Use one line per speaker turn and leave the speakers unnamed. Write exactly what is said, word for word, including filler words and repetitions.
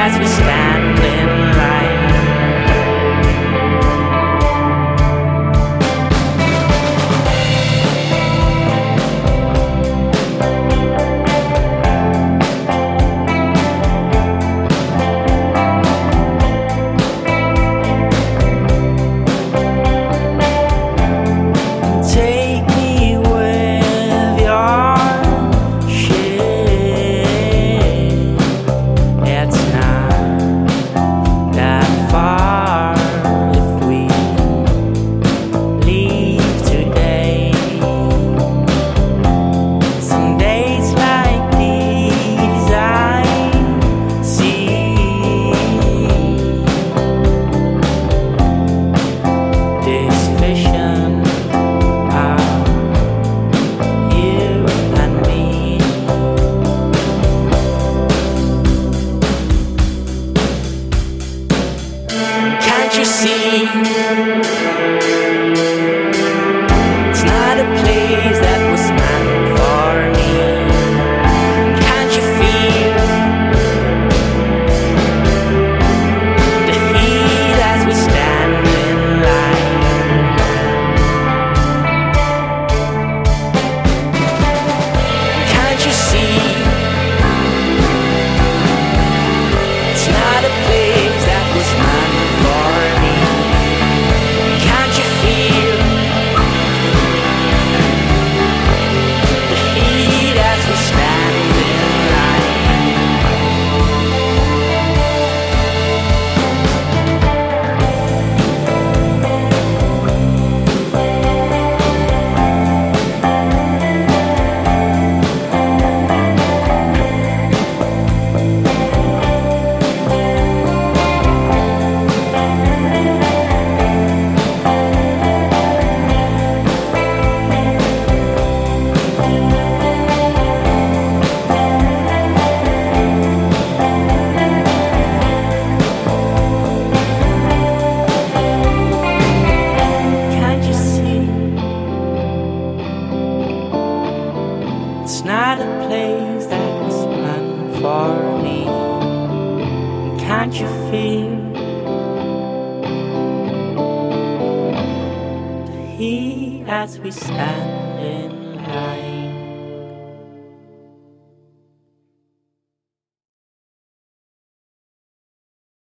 as we stand in line. Can't you see? It's not a place that was meant for me. Can't you feel the heat as we stand in line? Can't you see? It's not a place that was meant for me. Can't you feel the heat as we stand in line? It's not a place that was meant for me. Can't you feel the heat as we stand in line?